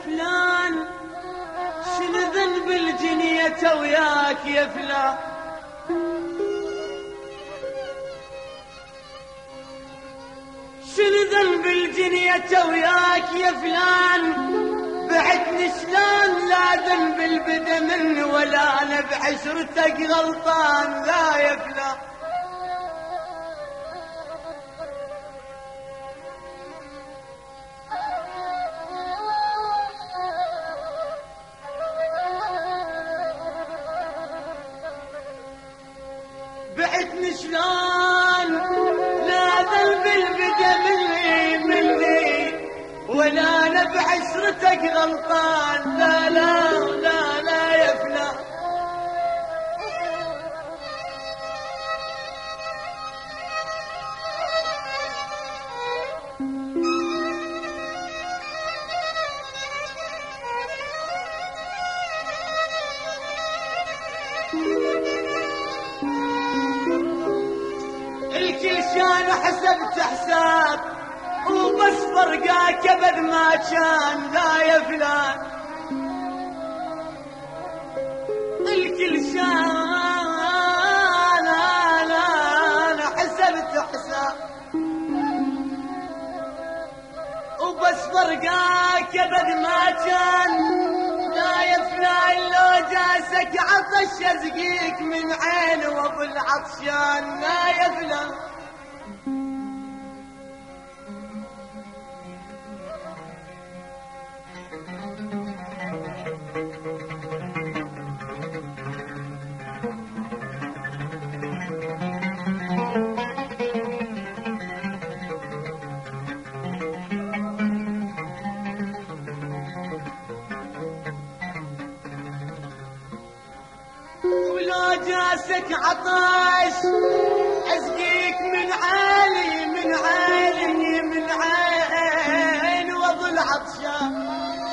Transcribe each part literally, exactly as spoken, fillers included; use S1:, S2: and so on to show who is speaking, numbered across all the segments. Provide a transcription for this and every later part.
S1: فلان شنو ذنب الجنية وياك يا فلان؟ شنو ذنب الجنية وياك يا فلان؟ بعتني شلون لا ذنب البدا مني ولا انا بعشرتك غلطان لا يا فلان. بعتني شلون لا ذنب البدا مني مني ولا انا بعشرتك غلطان لا لا لا لا يا فلان. الكل شان حسبت حساب وبس فرقاك ابد ما كان لا يا فلان. الكل شان انا حسبت حساب وبس فرقاك ابد ما كان لا يا فلان. لو جاسك عطش ازقيك من عين وابل عطشان لا يا فلان. ولو جاسك عطش اسقيك من عالي من عالي من عين واظل عطشان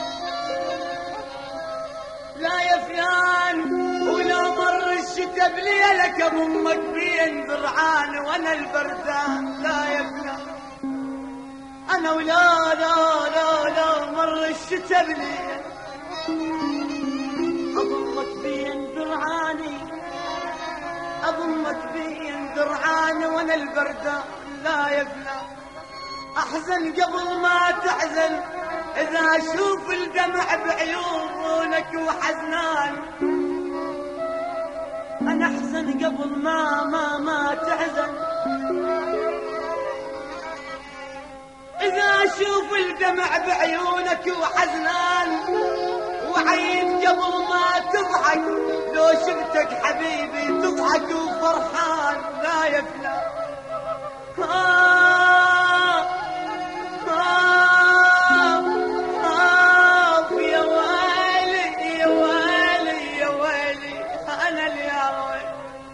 S1: لا يا فلان. ولو مر الشتا بليلك ابو امك بين ذرعان وانا البردان لا يا فلان. انا ولا لا لا لا مر الشتا بليل اضمك بين ذرعاني اضمك بين ذرعاني وانا البردان لا يا فلان. احزن قبل ما تحزن اذا اشوف الدمع بعيونك وحزنان. انا احزن قبل ما ما ما تحزن اذا اشوف الدمع بعيونك وحزنان. وعيد قبل ما تضحك لو شفتك حبيبي تضحك وفرحان لا يا فلان. آه آه آه يا ويلي يا ويلي يا ويلي أنا اللي يا ويلي.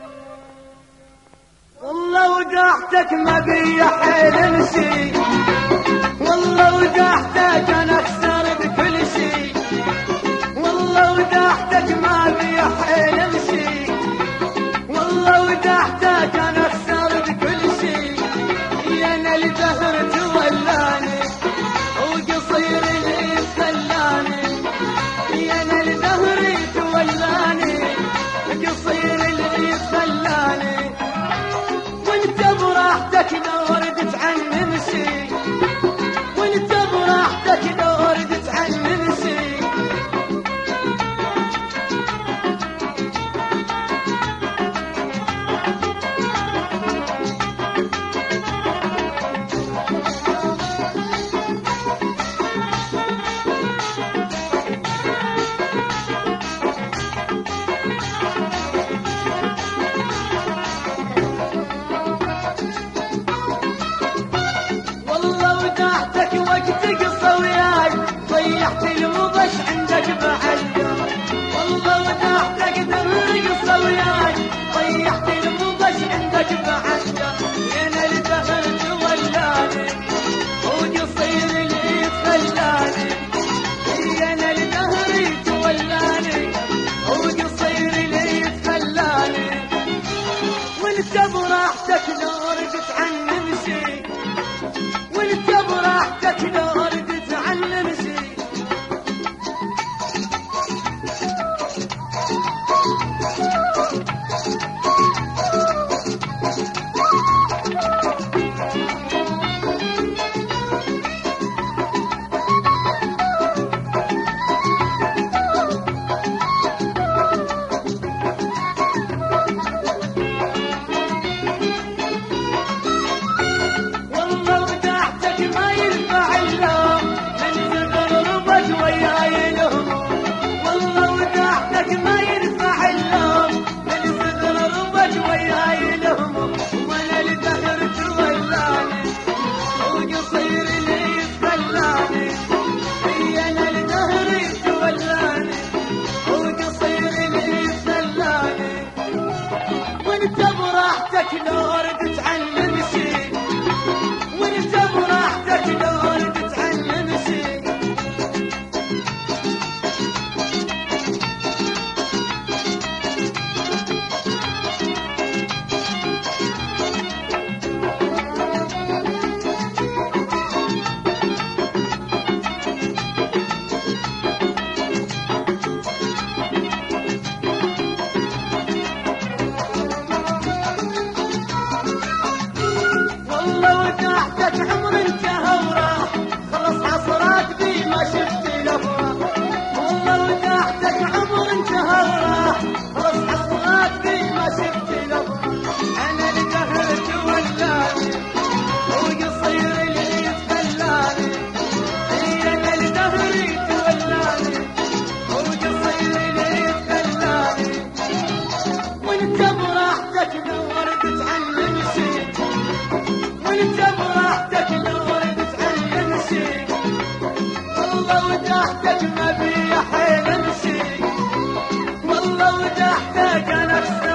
S1: والله وداحتك ما بي حيل شي والله وداحتك أنا خسرت كل شي والله وداحتك ما بي حيل شي والله وداحتك أنا خسرت كل شي. يا أنا الدهر تولاني وقصير اللي خلاني يا أنا الدهر تولاني قصير اللي خلاني. وانت براحتك لو ردت عن نمشي وانت براحتك لو ردت عن نمشي. وقصير اللي يتخلاني هي انا لدهري تولاني وقصير اللي يتخلاني وانت براحتك لو ردت عني شي وانت براحتك لو ردت عني شي والله وتحتك عمر انتهى وراح خلص عصرات بي ما شفت الافراح والله وتحتك عمر انتهى وراح خلص عصرات بي ما شفت الافراح انا لدهر تولاني وقصير اللي يتخلاني هي انا لدهري تولاني وقصير اللي يتخلاني وانت براحتك لو ردت عني شي وانت براحتك لو ردت عني شي والله وتحتك ما بي حيل امشي والله وتحتك انا